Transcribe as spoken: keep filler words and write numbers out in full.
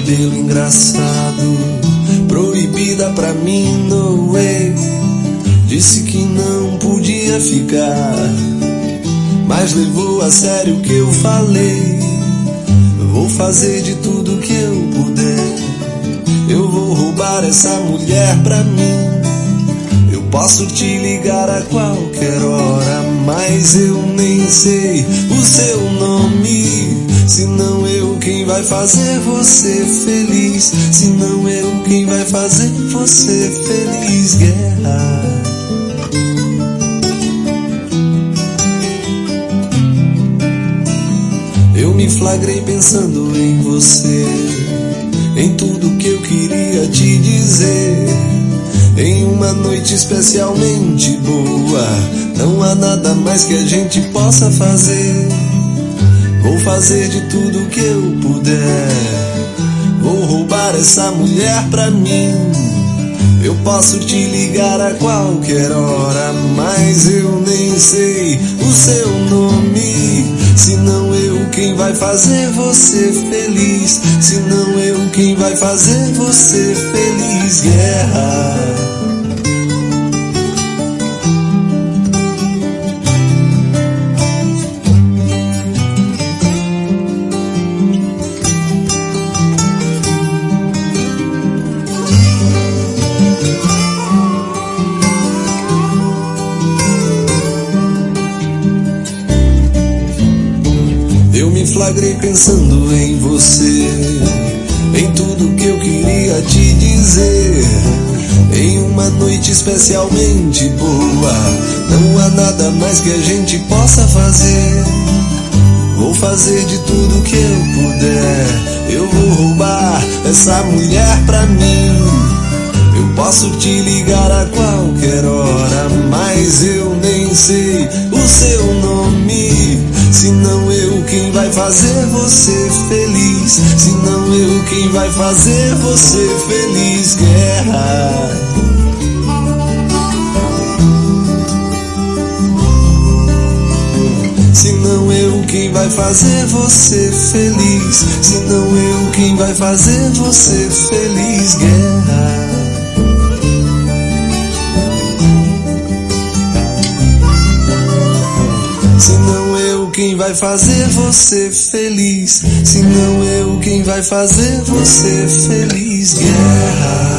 cabelo engraçado, proibida pra mim, no way. Disse que não podia ficar, mas levou a sério o que eu falei. Vou fazer de tudo que eu puder, eu vou roubar essa mulher pra mim. Eu posso te ligar a qualquer hora, mas eu nem sei o seu nome. Se não eu quem vai fazer você feliz, se não eu quem vai fazer você feliz. Guerra. Eu me flagrei pensando em você, em tudo que eu queria te dizer. Em uma noite especialmente boa, não há nada mais que a gente possa fazer. Vou fazer de tudo que eu puder, vou roubar essa mulher pra mim. Eu posso te ligar a qualquer hora, mas eu nem sei o seu nome. Se não eu quem vai fazer você feliz, se não eu quem vai fazer você feliz. Guerra. Eu me flagrei pensando em você, em tudo que eu queria te dizer. Em uma noite especialmente boa, não há nada mais que a gente possa fazer. Vou fazer de tudo que eu puder, eu vou roubar essa mulher pra mim. Eu posso te ligar a qualquer hora, mas eu nem sei o seu nome. Se não eu quem vai fazer você feliz, se não eu quem vai fazer você feliz. Guerra. Se não eu quem vai fazer você feliz, se não eu quem vai fazer você feliz. Guerra. Se não eu quem vai fazer você feliz, se não eu quem vai fazer você feliz. Guerra.